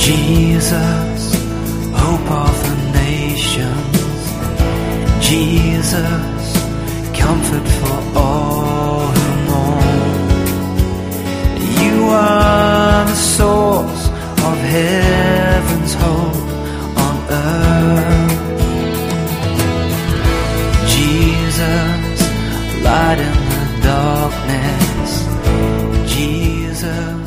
Jesus, hope of the nations. Jesus, comfort for all who mourn. You are the source of heaven's hope on earth. Jesus, light in the darkness. Jesus,